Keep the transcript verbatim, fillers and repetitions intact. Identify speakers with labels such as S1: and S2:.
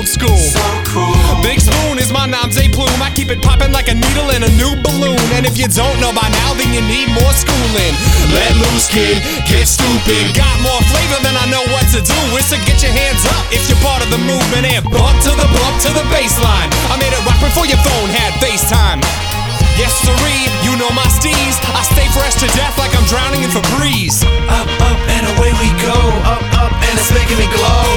S1: old school.
S2: So cool.
S1: Big Spoon is my nom de plume. I keep it popping like a needle in a new balloon. And if you don't know by now, then you need more schooling. Let loose, kid, get stupid. Got more flavor than I know what to do. It's to get your hands up if you're part of the movement. And bump to the bump to the baseline. I made it rock before your phone had FaceTime. Yes, sirree, you know my steez. I stay fresh to death like I'm drowning in Febreze.
S2: Up, up, and away we go. Up, up, and it's making me glow.